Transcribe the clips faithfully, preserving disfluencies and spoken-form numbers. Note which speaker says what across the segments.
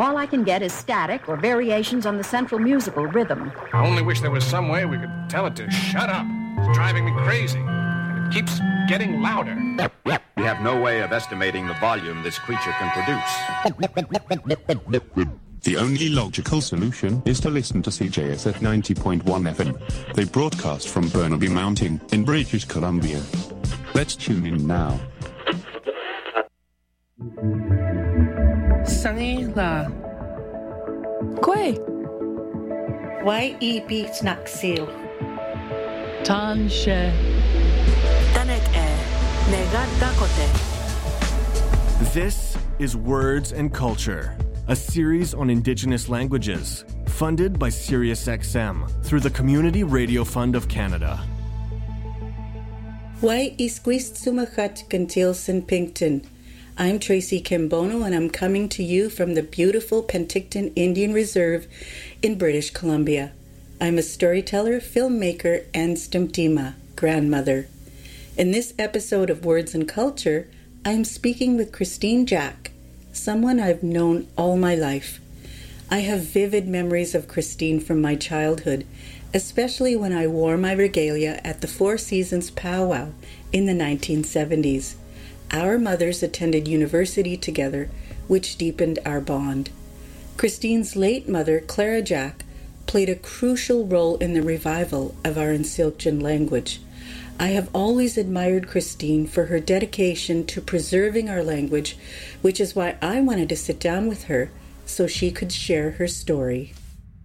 Speaker 1: All I can get is static or variations on the central musical rhythm.
Speaker 2: I only wish there was some way we could tell it to shut up. It's driving me crazy. And it keeps getting louder.
Speaker 3: We have no way of estimating the volume this creature can produce.
Speaker 4: The only logical solution is to listen to C J S at ninety point one F M. They broadcast from Burnaby Mountain in British Columbia. Let's tune in now.
Speaker 5: Sunny la.
Speaker 6: Quay.
Speaker 7: Y E beats Naxil.
Speaker 6: Tan she.
Speaker 7: Tanet e. Negat Dakote.
Speaker 8: This is Words and Culture, a series on Indigenous languages, funded by SiriusXM through the Community Radio Fund of Canada.
Speaker 7: Y Isquist Sumachat Gantilson Pinkton. I'm Tracy Kimbono, and I'm coming to you from the beautiful Penticton Indian Reserve in British Columbia. I'm a storyteller, filmmaker, and Stumtima, grandmother. In this episode of Words and Culture, I'm speaking with Christine Jack, someone I've known all my life. I have vivid memories of Christine from my childhood, especially when I wore my regalia at the Four Seasons powwow in the nineteen seventies. Our mothers attended university together, which deepened our bond. Christine's late mother, Clara Jack, played a crucial role in the revival of our Nsilgin language. I have always admired Christine for her dedication to preserving our language, which is why I wanted to sit down with her so she could share her story.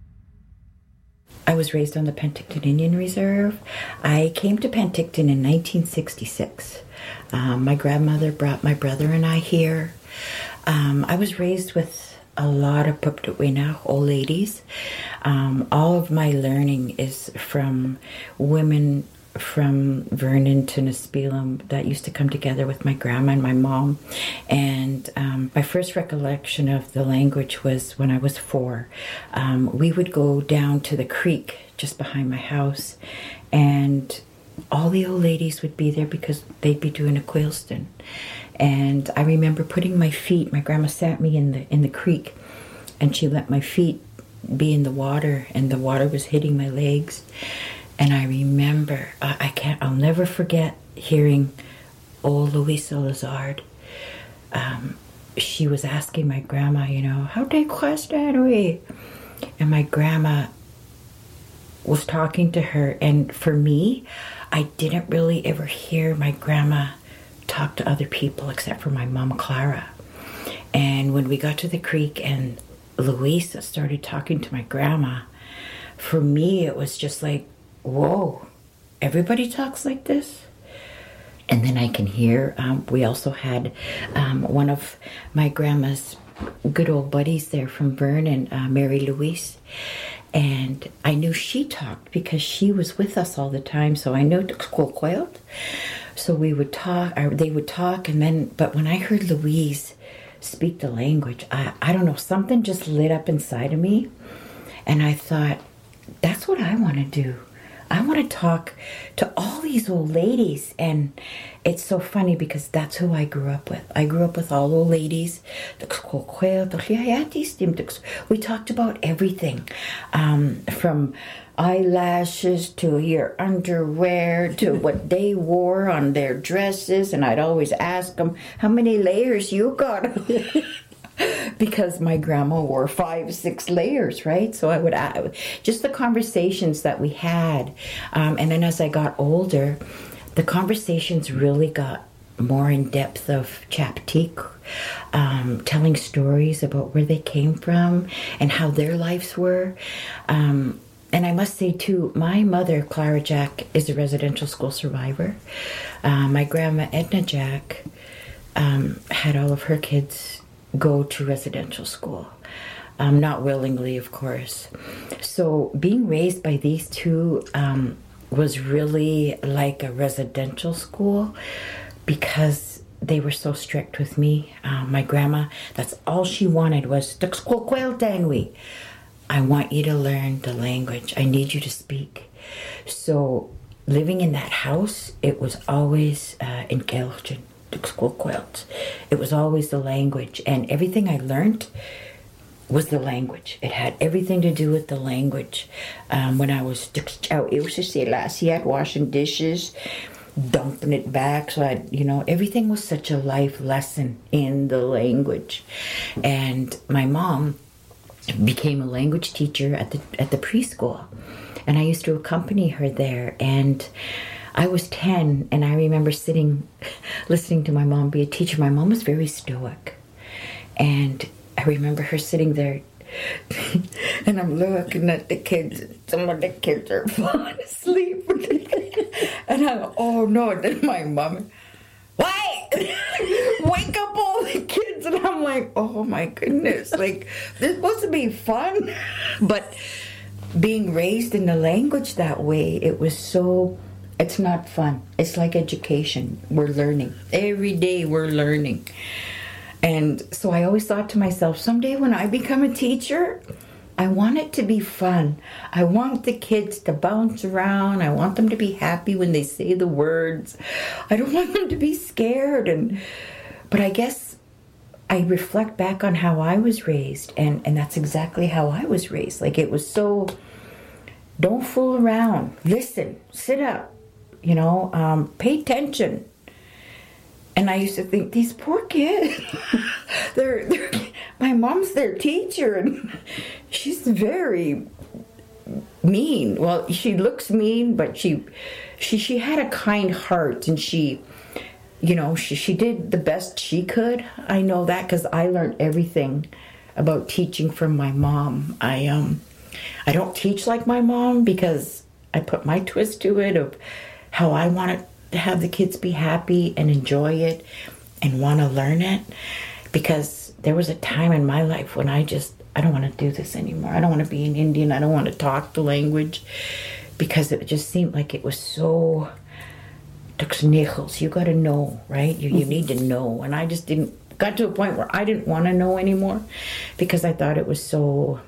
Speaker 9: I was raised on the Penticton Indian Reserve. I came to Penticton in nineteen sixty-six. Um, my grandmother brought my brother and I here. Um, I was raised with a lot of Puptuwina old ladies. Um, all of my learning is from women from Vernon to Nispelem that used to come together with my grandma and my mom. And um, my first recollection of the language was when I was four. Um, we would go down to the creek just behind my house, and all the old ladies would be there because they'd be doing a quailston. And I remember putting my feet, my grandma sat me in the in the creek, and she let my feet be in the water, and the water was hitting my legs. And I remember, I, I can't, I'll never forget hearing old Louisa Lazard. Um, she was asking my grandma, you know, how they question we? And my grandma was talking to her, and for me, I didn't really ever hear my grandma talk to other people except for my mom, Clara. And when we got to the creek and Louisa started talking to my grandma, for me, it was just like, whoa, everybody talks like this? And then I can hear, um, we also had um, one of my grandma's good old buddies there from Vernon, uh, Mary Louise. And I knew she talked because she was with us all the time. So I knew Txquilquilt. So we would talk, or they would talk. And then, but when I heard Louise speak the language, I, I don't know, something just lit up inside of me. And I thought, that's what I want to do. I want to talk to all these old ladies. And it's so funny because that's who I grew up with. I grew up with all old ladies. We talked about everything, um, from eyelashes to your underwear to what they wore on their dresses. And I'd always ask them, how many layers you got? Because my grandma wore five, six layers, right? So I would add, just the conversations that we had. Um, and then as I got older, the conversations really got more in depth of Chaptik, um, telling stories about where they came from and how their lives were. Um, and I must say, too, my mother, Clara Jack, is a residential school survivor. Uh, my grandma, Edna Jack, um, had all of her kids go to residential school. Um, not willingly, of course. So being raised by these two um, was really like a residential school because they were so strict with me. Uh, my grandma, that's all she wanted was, I want you to learn the language. I need you to speak. So living in that house, it was always uh, in Kelchin. It was always the language, and everything I learned was the language. It had everything to do with the language. Um, when I was out, it was just Selassie washing dishes, dumping it back. So I, you know, everything was such a life lesson in the language. And my mom became a language teacher at the at the preschool, and I used to accompany her there. And I was ten, and I remember sitting, listening to my mom be a teacher. My mom was very stoic, and I remember her sitting there, and I'm looking at the kids. Some of the kids are falling asleep, and I'm, oh no! And then my mom, wait, wake up all the kids, and I'm like, oh my goodness, like this is supposed to be fun, but being raised in the language that way, it was so. It's not fun. It's like education. We're learning. Every day we're learning. And so I always thought to myself, someday when I become a teacher, I want it to be fun. I want the kids to bounce around. I want them to be happy when they say the words. I don't want them to be scared. And but I guess I reflect back on how I was raised, and, and that's exactly how I was raised. Like, it was so, don't fool around. Listen, sit up. You know, um, pay attention. And I used to think, these poor kids, they're, they're, my mom's their teacher, and she's very mean. Well, she looks mean, but she, she, she had a kind heart, and she, you know, she, she did the best she could. I know that because I learned everything about teaching from my mom. I, um, I don't teach like my mom because I put my twist to it of how I wanted to have the kids be happy and enjoy it and want to learn it, because there was a time in my life when I just, I don't want to do this anymore. I don't want to be an Indian. I don't want to talk the language, because it just seemed like it was so, you got to know, right? You, you need to know. And I just didn't, got to a point where I didn't want to know anymore, because I thought it was so,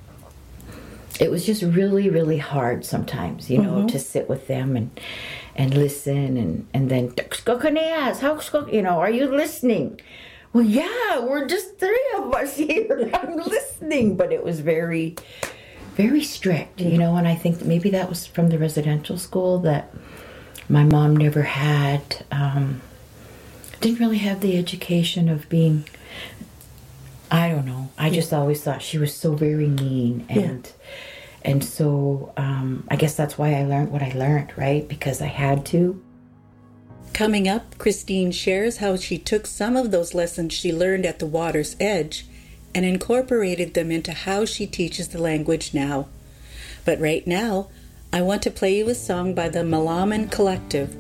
Speaker 9: it was just really, really hard sometimes, you know, mm-hmm. to sit with them and and listen, and, and then, you know, are you listening? Well, yeah, we're just three of us here. I'm listening. But it was very, very strict, you know, and I think that maybe that was from the residential school that my mom never had, um, didn't really have the education of being, I don't know. I just yeah. always thought she was so very mean, and... Yeah. And so um, I guess that's why I learned what I learned, right? Because I had to.
Speaker 7: Coming up, Christine shares how she took some of those lessons she learned at the water's edge and incorporated them into how she teaches the language now. But right now, I want to play you a song by the Malaman Collective.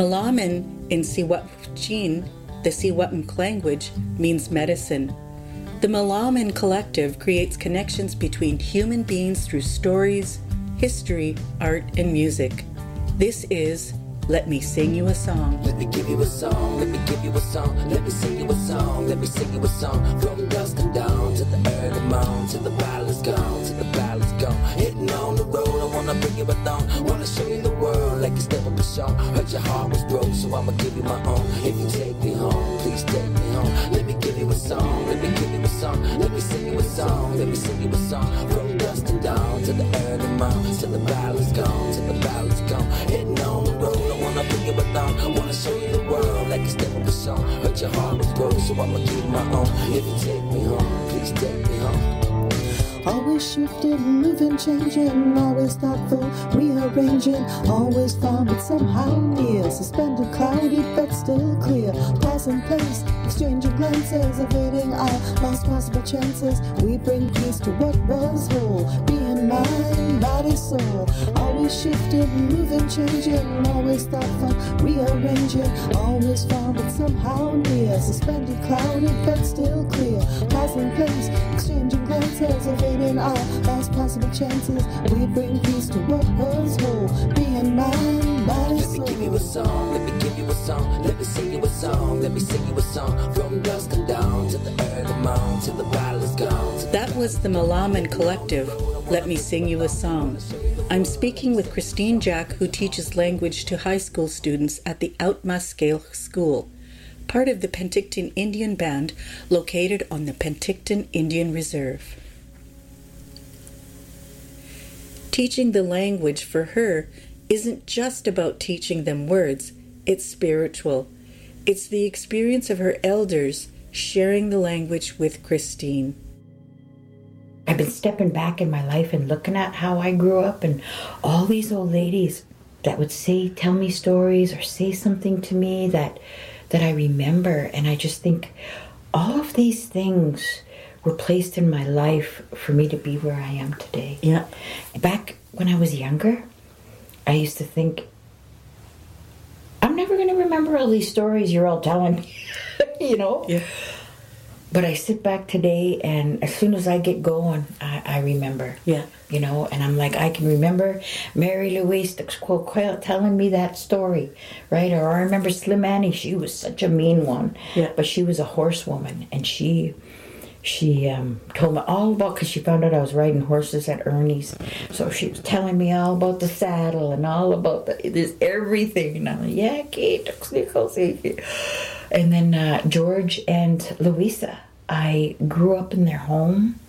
Speaker 7: Malaman in Siwapchin, the Siwapmk language, means medicine. The Malaman Collective creates connections between human beings through stories, history, art, and music. This is Let Me Sing You a Song.
Speaker 5: Let me give you a song, let me give you a song, let me sing you a song, let me sing you a song. From dusk and dawn to the early morn, till the battle's gone, till the battle's gone. Hitting on the road, I wanna bring you along, wanna show you the world like it's never been shown. Heard your heart was broke, so I'ma give you my own. If you take me home, please take me home. Let me give you a song, let me give you a song, let me sing you a song, let me sing you a song. From dusk and dawn to the early morn, till the battle's gone, till the battle's gone. Hitting on the road, I wanna bring you along, I wanna show you the world like it's never been shown. Heard your heart was broke, so I'ma give you my own. If you take me home, please take me home.
Speaker 10: Always shifting, moving, changing, always thoughtful, rearranging, always found it somehow near, suspended, cloudy, but still clear, passing place, exchanging glances, evading our lost possible chances. We bring peace to what was whole, being mind, body, soul. Always shifting, moving, changing, always thoughtful, rearranging, always found it somehow near, suspended, cloudy, but still clear, passing place, exchanging glances, evading in our last possible chances. We bring peace to what was whole, being mind, body, soul. Let me give you a song, let me give you a song, let me sing you a song, let me sing you a song. From dusk and dawn to the early morn, till the battle is gone.
Speaker 7: That was the Malaman Collective, Let Me Sing You a Song. I'm speaking with Christine Jack, who teaches language to high school students at the Outmuscale School, part of the Penticton Indian Band located on the Penticton Indian Reserve. Teaching the language for her isn't just about teaching them words, it's spiritual. It's the experience of her elders sharing the language with Christine.
Speaker 9: I've been stepping back in my life and looking at how I grew up and all these old ladies that would say, tell me stories or say something to me that that I remember. And I just think all of these things were placed in my life for me to be where I am today.
Speaker 7: Yeah.
Speaker 9: Back when I was younger, I used to think, I'm never going to remember all these stories you're all telling me, you know?
Speaker 7: Yeah.
Speaker 9: But I sit back today, and as soon as I get going, I, I remember.
Speaker 7: Yeah.
Speaker 9: You know, and I'm like, I can remember Mary Louise telling me that story, right? Or I remember Slim Annie, she was such a mean one.
Speaker 7: Yeah.
Speaker 9: But she was a horsewoman, and she she um, told me all about, because she found out I was riding horses at Ernie's. So she was telling me all about the saddle and all about the, this everything. And I'm like, yeah, Kate. And then uh, George and Louisa, I grew up in their home,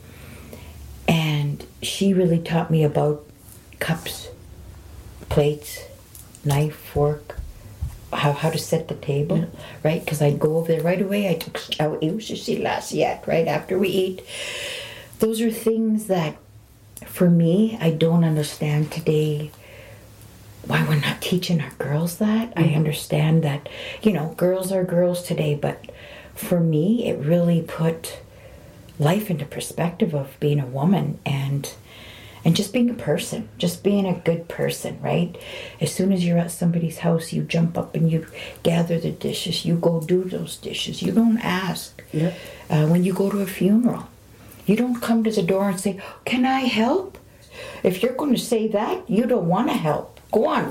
Speaker 9: and she really taught me about cups, plates, knife, fork, how how to set the table, yeah. Right? Because I'd go over there right away. I took out yet, right after we eat. Those are things that, for me, I don't understand today. Why we're not teaching our girls that. Mm-hmm. I understand that, you know, girls are girls today, but for me, it really put life into perspective of being a woman and and just being a person, just being a good person, right? As soon as you're at somebody's house, you jump up and you gather the dishes. You go do those dishes. You don't ask.
Speaker 7: Yeah.
Speaker 9: Uh, when you go to a funeral, you don't come to the door and say, can I help? If you're going to say that, you don't want to help. Go on.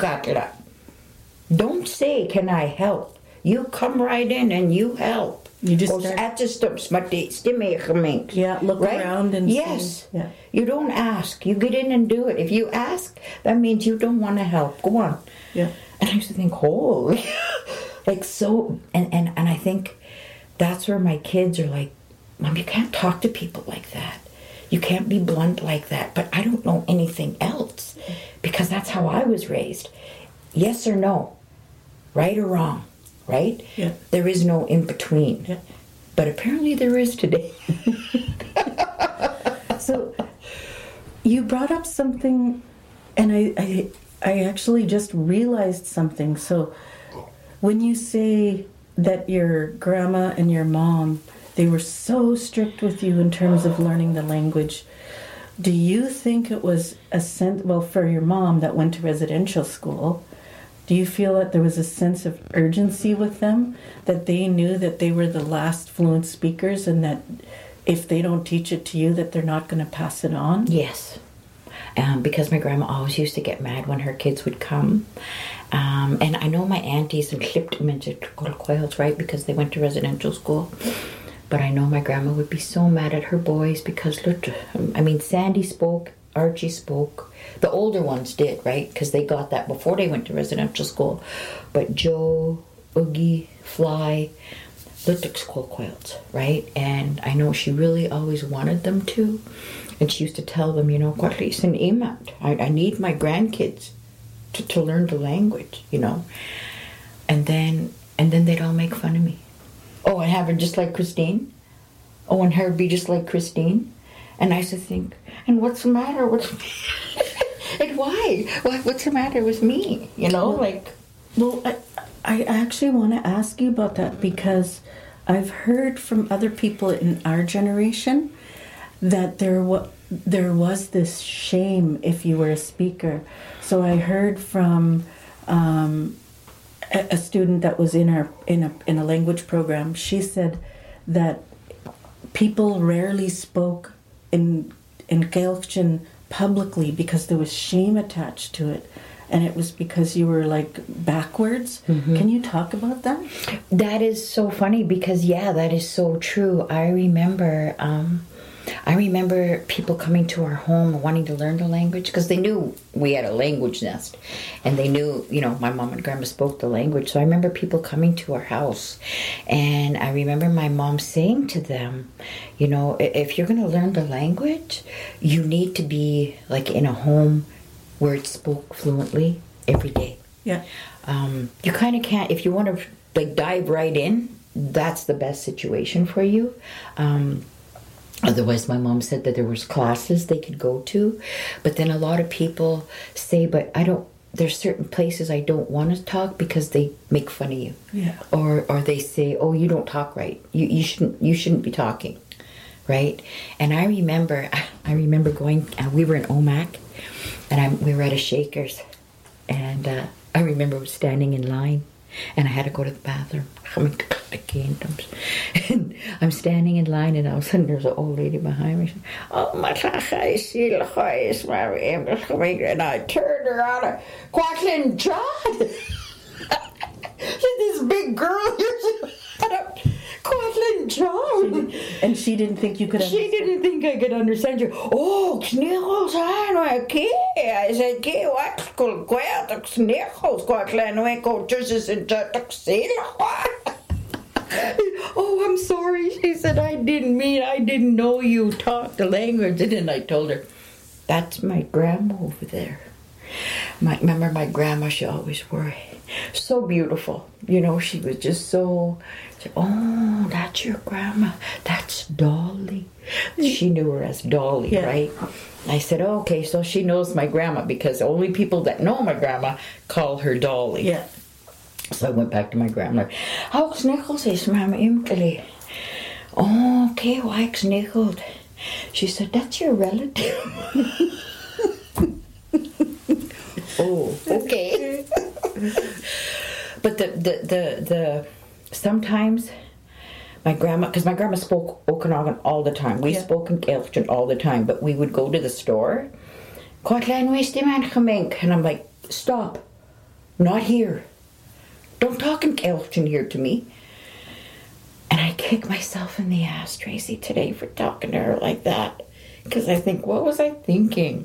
Speaker 9: Don't say, can I help? You come right in and you help.
Speaker 7: You just start... Yeah, look
Speaker 9: right?
Speaker 7: around and
Speaker 9: yes.
Speaker 7: see. Yeah.
Speaker 9: You don't ask. You get in and do it. If you ask, that means you don't want to help. Go on.
Speaker 7: Yeah.
Speaker 9: And I used to think, holy, like so, and, and, and I think that's where my kids are like, Mom, you can't talk to people like that. You can't be blunt like that. But I don't know anything else because that's how I was raised. Yes or no, right or wrong. Right?
Speaker 7: Yeah.
Speaker 9: There is no in between.
Speaker 7: Yeah.
Speaker 9: But apparently there is today.
Speaker 7: So you brought up something, and I, I I actually just realized something. So when you say that your grandma and your mom, they were so strict with you in terms of learning the language, do you think it was a sense, well, for your mom that went to residential school, do you feel that there was a sense of urgency with them, that they knew that they were the last fluent speakers and that if they don't teach it to you, that they're not going to pass it on?
Speaker 9: Yes. Um, because my grandma always used to get mad when her kids would come. Um, and I know my aunties and clipped them into Quails, right, because they went to residential school. But I know my grandma would be so mad at her boys because, look, I mean, Sandy spoke, Archie spoke. The older ones did, right? Because they got that before they went to residential school. But Joe, Oogie, Fly, they took school quails, right? And I know she really always wanted them to. And she used to tell them, you know, I, I need my grandkids to, to learn the language, you know. And then and then they'd all make fun of me. Oh, and have her just like Christine. Oh, and her be just like Christine. And I used to think, and what's the matter with me? And why? What, what's the matter with me? You know,
Speaker 7: well,
Speaker 9: like...
Speaker 7: Well, I, I actually want to ask you about that because I've heard from other people in our generation that there, wa- there was this shame if you were a speaker. So I heard from um, a, a student that was in our in a in a language program. She said that people rarely spoke in in Gaeltacht publicly because there was shame attached to it, and it was because you were like backwards. Mm-hmm. Can you talk about that?
Speaker 9: That is so funny because yeah, that is so true. I remember um, I remember people coming to our home and wanting to learn the language because they knew we had a language nest, and they knew, you know, my mom and grandma spoke the language. So I remember people coming to our house, and I remember my mom saying to them, you know, if you're going to learn the language, you need to be like in a home where it's spoke fluently every day.
Speaker 7: Yeah.
Speaker 9: Um, you kind of can't, if you want to like dive right in, that's the best situation for you. Um, Otherwise, my mom said that there was classes they could go to. But then a lot of people say, but I don't, there's certain places I don't want to talk because they make fun of you.
Speaker 7: Yeah.
Speaker 9: Or or they say, oh, you don't talk right. You you shouldn't you shouldn't be talking, right? And I remember, I remember going, uh, we were in Omak, and I, we were at a Shakers. And uh, I remember standing in line, and I had to go to the bathroom. And I'm standing in line, and all of a sudden there's an old lady behind me. Oh, my God, I see the highest coming, and I turned around and Quacklin John. This big girl here. Quacklin John.
Speaker 7: And she didn't think you could understand.
Speaker 9: She didn't think I could understand you. Oh, Knichels, I know, okay. I said, okay, what? Knichels, Quacklin, we go just in the Oh, I'm sorry. She said, I didn't mean, I didn't know you talked the language. And then I told her, that's my grandma over there. My, remember my grandma, she always wore so beautiful. You know, she was just so, she, oh, that's your grandma. That's Dolly. She knew her as Dolly, yeah. Right? I said, oh, okay, so she knows my grandma because only people that know my grandma call her Dolly.
Speaker 7: Yeah.
Speaker 9: So I went back to my grandma. How Knichels is Mama Imkeli? Oh, okay, why Knichels? She said, that's your relative. Oh, okay. But the, the, the, the, sometimes my grandma, because my grandma spoke Okanagan all the time. We yeah. spoke in Gaeltacht all the time, but we would go to the store. And I'm like, stop. Not here. Don't talk in Gaeltacht here to me. And I kick myself in the ass, Tracy, today for talking to her like that. Because I think, what was I thinking?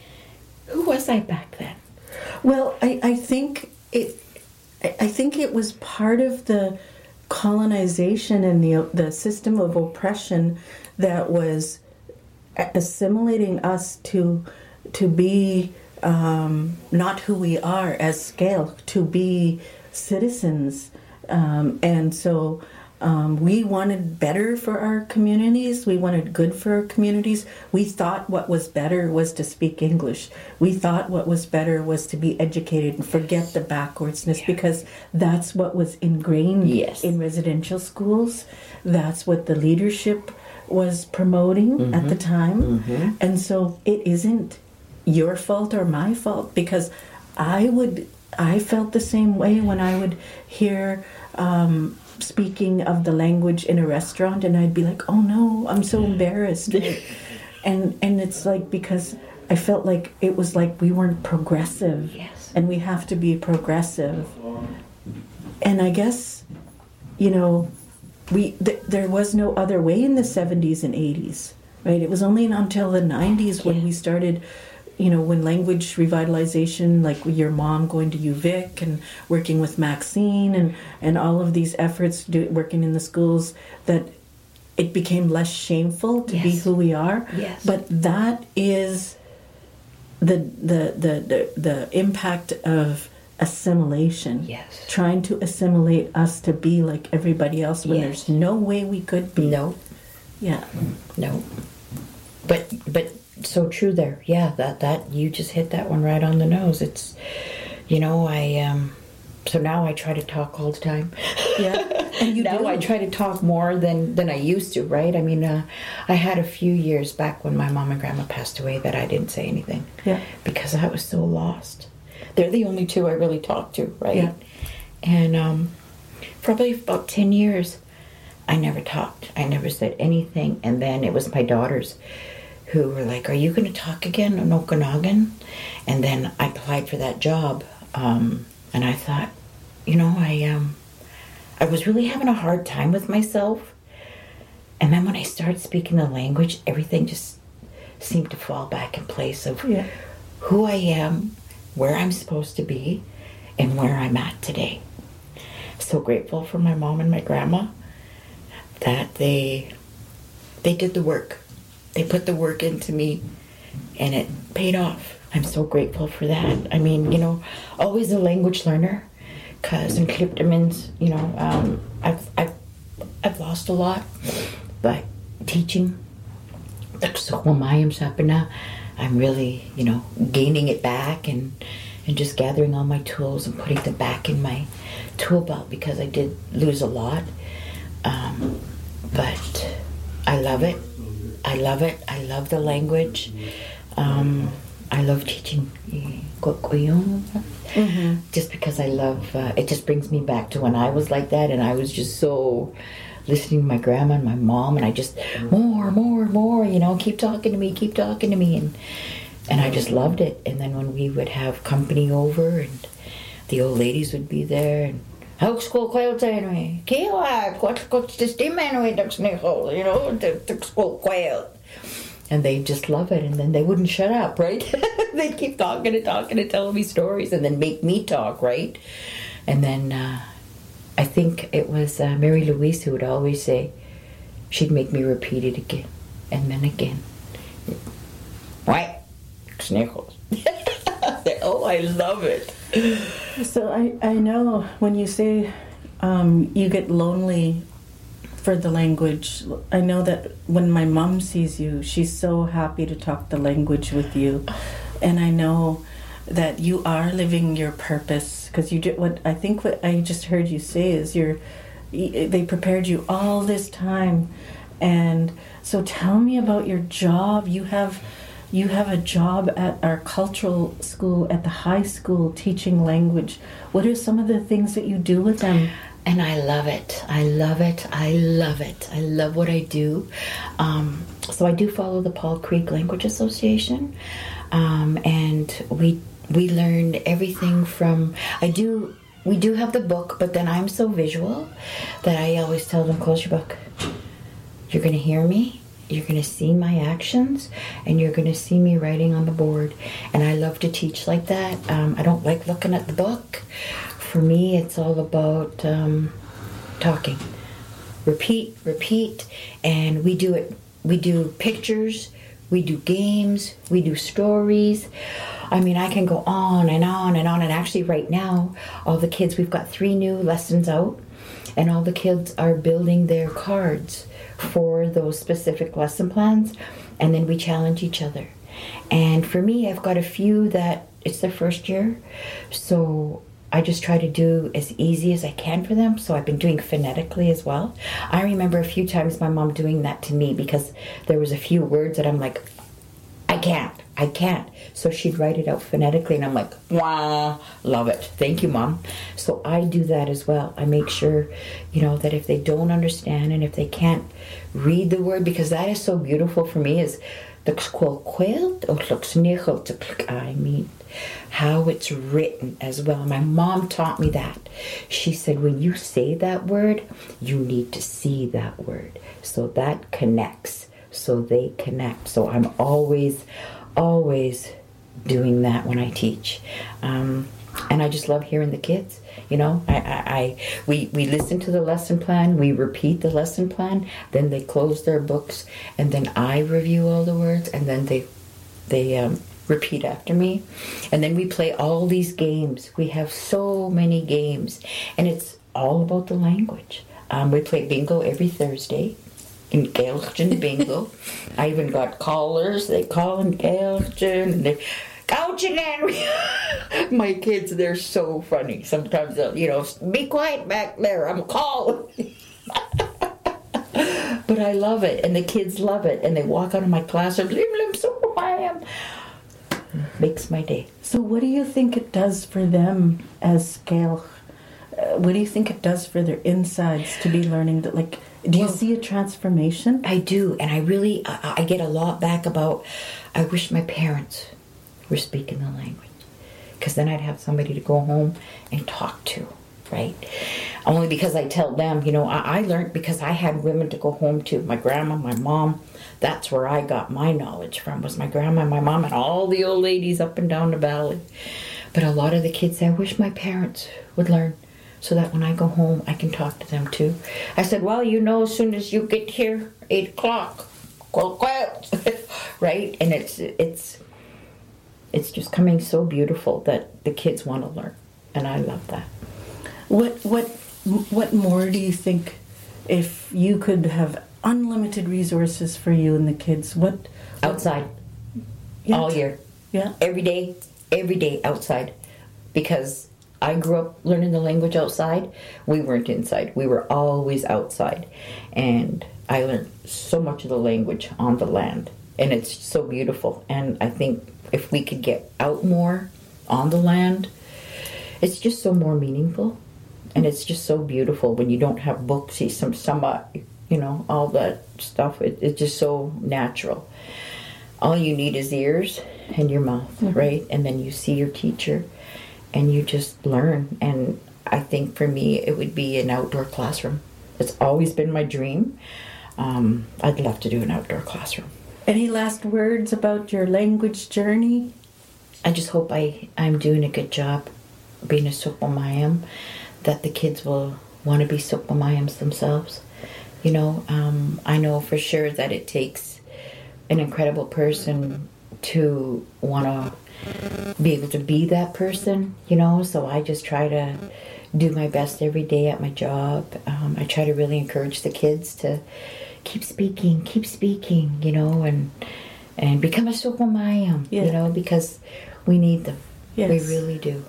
Speaker 9: Who was I back then?
Speaker 7: Well, I, I think it I think it was part of the colonization and the the system of oppression that was assimilating us to to be um, not who we are as scale, to be citizens, um, and so um, we wanted better for our communities. We wanted good for our communities. We thought what was better was to speak English. We thought what was better was to be educated and forget the backwardsness, yeah. because that's what was ingrained
Speaker 9: yes.
Speaker 7: in residential schools. That's what the leadership was promoting mm-hmm. at the time.
Speaker 9: Mm-hmm.
Speaker 7: And so it isn't your fault or my fault, because I would... I felt the same way when I would hear um, speaking of the language in a restaurant, and I'd be like, oh no, I'm so embarrassed. and and it's like, because I felt like it was like we weren't progressive.
Speaker 9: Yes.
Speaker 7: And we have to be progressive. And I guess, you know, we th- there was no other way in the seventies and eighties, right? It was only until the nineties when yeah. we started... You know, when language revitalization, like your mom going to U V I C and working with Maxine and, and all of these efforts, do, working in the schools, that it became less shameful to yes. be who we are.
Speaker 9: Yes.
Speaker 7: But that is the the, the, the the impact of assimilation.
Speaker 9: Yes.
Speaker 7: Trying to assimilate us to be like everybody else when
Speaker 9: yes.
Speaker 7: there's no way we could be.
Speaker 9: No.
Speaker 7: Yeah.
Speaker 9: No. But but so true there. Yeah, that, that you just hit that one right on the nose. It's, you know, I um so now I try to talk all the time.
Speaker 7: Yeah. And you
Speaker 9: now
Speaker 7: do.
Speaker 9: I try to talk more than than I used to, right? I mean, uh, I had a few years back when my mom and grandma passed away that I didn't say anything.
Speaker 7: Yeah.
Speaker 9: Because I was so lost. They're the only two I really talk to, right?
Speaker 7: Yeah.
Speaker 9: And um probably about ten years I never talked. I never said anything. And then it was my daughters who were like, are you going to talk again in Okanagan? And then I applied for that job. Um, and I thought, you know, I um, I was really having a hard time with myself. And then when I started speaking the language, everything just seemed to fall back in place of yeah. who I am, where I'm supposed to be, and where I'm at today. So grateful for my mom and my grandma that they they did the work. They put the work into me, and it paid off. I'm so grateful for that. I mean, you know, always a language learner, because in Cliptermans, you know, um, I've, I've, I've lost a lot, but teaching, I'm really, you know, gaining it back and, and just gathering all my tools and putting them back in my tool belt, because I did lose a lot. Um, but I love it. I love it. I love the language. Um, I love teaching mm-hmm. just because I love, uh, it just brings me back to when I was like that, and I was just so listening to my grandma and my mom, and I just, more, more, more, you know, keep talking to me, keep talking to me, and and I just loved it. And then when we would have company over, and the old ladies would be there, and how's school quiet anyway? What's what's this team anyway? You know, the school quiet. And they just love it, and then they wouldn't shut up, right? They'd keep talking and talking and telling me stories, and then make me talk, right? And then uh, I think it was uh, Mary Louise who would always say, she'd make me repeat it again, and then again. Right? Sniffles. Oh, I love it.
Speaker 7: So I, I know when you say um, you get lonely for the language, I know that when my mom sees you, she's so happy to talk the language with you. And I know that you are living your purpose, because you do, what I think what I just heard you say is you're they prepared you all this time. And so tell me about your job. You have you have a job at our cultural school at the high school teaching language. What are some of the things that you do with them?
Speaker 9: And I love it. I love it. I love it. I love what I do. Um, so I do follow the Paul Creek Language Association, um, and we we learn everything from. I do. We do have the book, but then I'm so visual that I always tell them, close your book. You're going to hear me. You're going to see my actions, and you're going to see me writing on the board. And I love to teach like that. Um, I don't like looking at the book. For me, it's all about um, talking. Repeat, repeat, and we do it. We do pictures, we do games, we do stories. I mean, I can go on and on and on. And actually, right now, all the kids, we've got three new lessons out, and all the kids are building their cards for those specific lesson plans, and then we challenge each other. And for me, I've got a few that it's their first year, so I just try to do as easy as I can for them. So I've been doing phonetically as well. I remember a few times my mom doing that to me, because there was a few words that I'm like, I can't, I can't. So she'd write it out phonetically, and I'm like, wah, love it. Thank you, Mom. So I do that as well. I make sure, you know, that if they don't understand and if they can't read the word, because that is so beautiful for me, is I mean, how it's written as well. My mom taught me that. She said, when you say that word, you need to see that word. So that connects. So they connect. So I'm always, always doing that when I teach. Um, and I just love hearing the kids. You know, I, I, I we, we listen to the lesson plan, we repeat the lesson plan, then they close their books, and then I review all the words, and then they they um, repeat after me. And then we play all these games. We have so many games, and it's all about the language. Um, we play bingo every Thursday, in Gaelchen bingo. I even got callers, they call in Gaelchen, and they my kids, they're so funny. Sometimes they'll, you know, be quiet back there, I'm calling. But I love it, and the kids love it, and they walk out of my classroom, lim lim, so I am. Makes my day.
Speaker 7: So what do you think it does for them as Gael? Uh, what do you think it does for their insides to be learning that, like, do you well, see a transformation?
Speaker 9: I do, and I really, I, I get a lot back about, I wish my parents were speaking the language, because then I'd have somebody to go home and talk to, right? only because I tell them, you know, I, I learned because I had women to go home to. My grandma, my mom. That's where I got my knowledge from, was my grandma, my mom, and all the old ladies up and down the valley. But a lot of the kids, I wish my parents would learn so that when I go home, I can talk to them too. I said, well, you know, as soon as you get here, eight o'clock, quilt, quilt, right? And it's, it's, it's just coming so beautiful that the kids want to learn. And I love that.
Speaker 7: What, what, what more do you think, if you could have unlimited resources for you and the kids, what?
Speaker 9: Outside.
Speaker 7: Yeah.
Speaker 9: All year.
Speaker 7: Yeah.
Speaker 9: Every day, every day outside. Because I grew up learning the language outside. We weren't inside. We were always outside. And I learned so much of the language on the land. And it's so beautiful. And I think if we could get out more on the land, it's just so more meaningful. And it's just so beautiful when you don't have books, see some, some uh, you know, all that stuff. It, it's just so natural. All you need is ears and your mouth, mm-hmm. right? And then you see your teacher and you just learn. And I think for me, it would be an outdoor classroom. It's always been my dream. Um, I'd love to do an outdoor classroom.
Speaker 7: Any last words about your language journey?
Speaker 9: I just hope I, I'm doing a good job being a Suquamiam, that the kids will want to be Suquamiams themselves. You know, um, I know for sure that it takes an incredible person to want to be able to be that person, you know, so I just try to do my best every day at my job. Um, I try to really encourage the kids to keep speaking, keep speaking, you know, and and become a Suquamiam, yeah. you know, because we need them. Yes. We really do.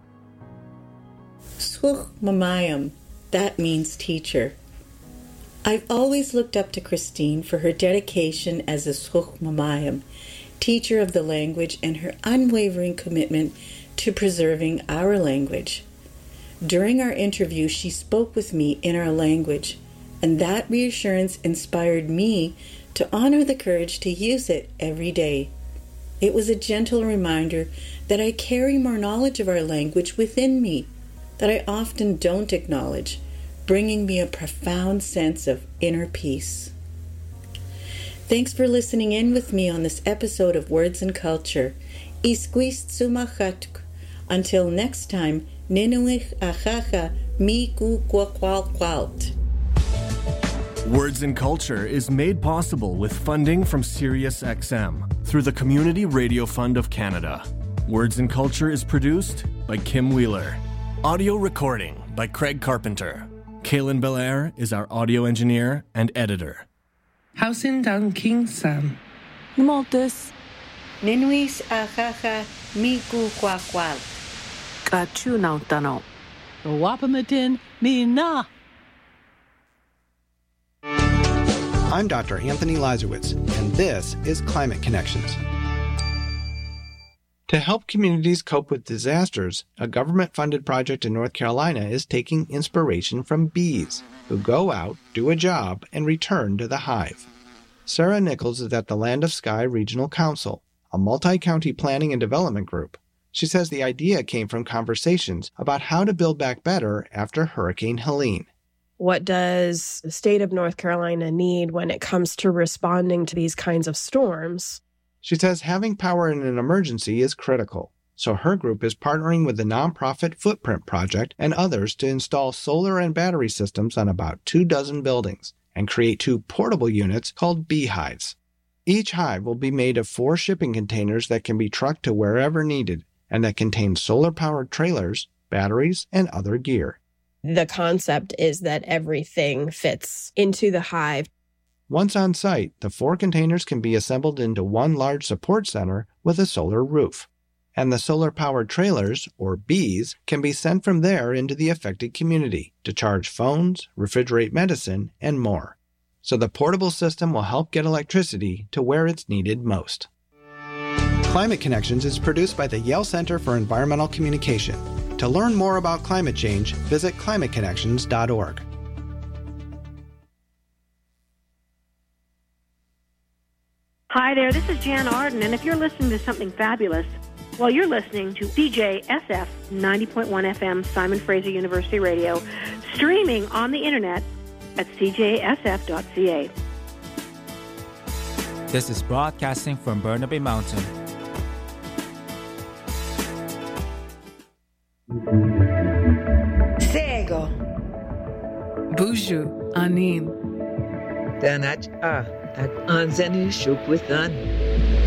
Speaker 7: Suquamiam, that means teacher. I've always looked up to Christine for her dedication as a Suquamiam, teacher of the language, and her unwavering commitment to preserving our language. During our interview, she spoke with me in our language, and that reassurance inspired me to honor the courage to use it every day. It was a gentle reminder that I carry more knowledge of our language within me that I often don't acknowledge, bringing me a profound sense of inner peace. Thanks for listening in with me on this episode of Words and Culture. Isquist sumachatk. Until next time, ninuich achacha mi ku kwakwalkwalt.
Speaker 8: Words and Culture is made possible with funding from SiriusXM through the Community Radio Fund of Canada. Words and Culture is produced by Kim Wheeler. Audio recording by Craig Carpenter. Kaylin Belair is our audio engineer and editor.
Speaker 6: Hausin Dan King Sam.
Speaker 10: Nmoltus.
Speaker 7: Ninuis achacha mi ku kwakwalt.
Speaker 6: Kachunautano. Wapamatin Mina.
Speaker 11: I'm Doctor Anthony Lazarowitz, and this is Climate Connections. To help communities cope with disasters, a government-funded project in North Carolina is taking inspiration from bees, who go out, do a job, and return to the hive. Sarah Nichols is at the Land of Sky Regional Council, a multi-county planning and development group. She says the idea came from conversations about how to build back better after Hurricane Helene.
Speaker 12: What does the state of North Carolina need when it comes to responding to these kinds of storms?
Speaker 11: She says having power in an emergency is critical, so her group is partnering with the nonprofit Footprint Project and others to install solar and battery systems on about two dozen buildings and create two portable units called beehives. Each hive will be made of four shipping containers that can be trucked to wherever needed and that contain solar-powered trailers, batteries, and other gear.
Speaker 12: The concept is that everything fits into the hive.
Speaker 11: Once on site, the four containers can be assembled into one large support center with a solar roof. And the solar-powered trailers, or bees, can be sent from there into the affected community to charge phones, refrigerate medicine, and more. So the portable system will help get electricity to where it's needed most. Climate Connections is produced by the Yale Center for Environmental Communication. To learn more about climate change, visit climate connections dot org.
Speaker 13: Hi there, this is Jan Arden, and if you're listening to Something Fabulous, Well, you're listening to C J S F ninety point one F M, Simon Fraser University Radio, streaming on the internet at c j s f dot c a.
Speaker 14: This is broadcasting from Burnaby Mountain.
Speaker 15: Sego.
Speaker 6: Buju Anin.
Speaker 15: Danach a ag anzenu shuk with an.